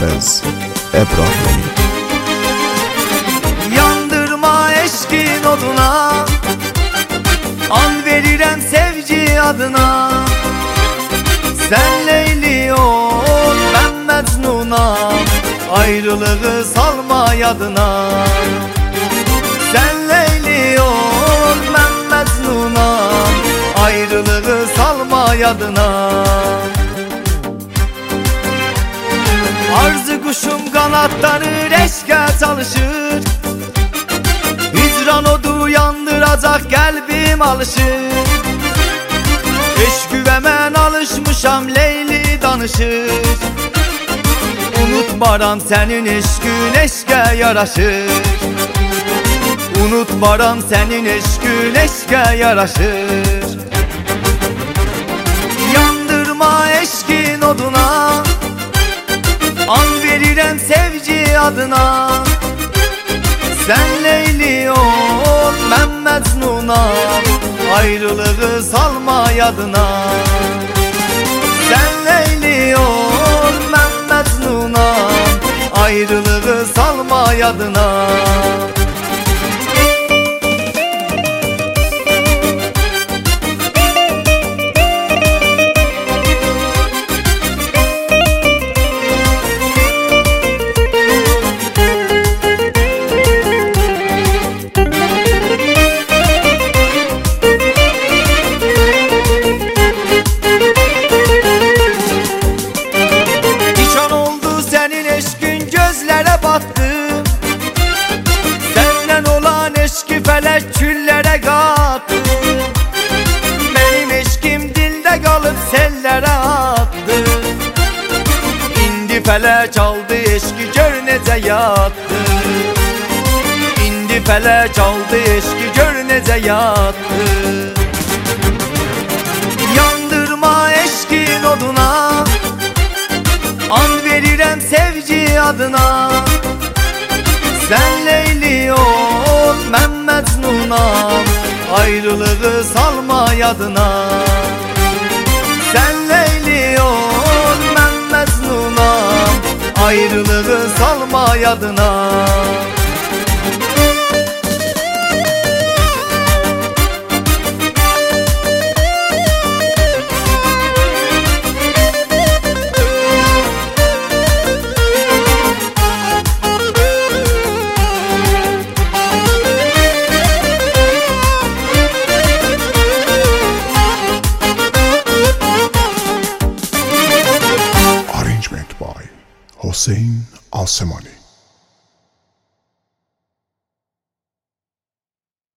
Hafız İbrahimi. Yandırma eşkin oduna, an verirem sevgi adına. Sen Leyli ol, ben Mecnun'a, ayrılığı salma yadına. Sen Leyli ol, ben Mecnun'a, ayrılığı salma yadına. Arzu kuşum kanatlanır, eşke çalışır. Hicran odu yandıracak, kalbim alışır. Eşkü ve mən alışmışam, Leyli danışır. Unutmaram senin eşkün, eşke yaraşır. Unutmaram senin eşkün, eşke yaraşır. Yandırma eşkin oduna, an verirem sevgi adına. Sen Leyli ol, ben Mecnun'a, ayrılığı salma yadına. Sen Leyli ol, ben Mecnun'a, ayrılığı salma yadına. Senden olan eşki felek küllere kattı. Benim eşkim dilde kalıp sellere attı. İndi felek aldı eşki, gör necə yattı. İndi felek aldı eşki, gör necə yattı. Yandırma eşkin oduna, an verirem sevgi adına. Sen Leyli ol, ben Mecnun'a, ayrılığı salma yadına. Sen Leyli ol, ben Mecnun'a, ayrılığı salma yadına. Hüseyin Alsemani.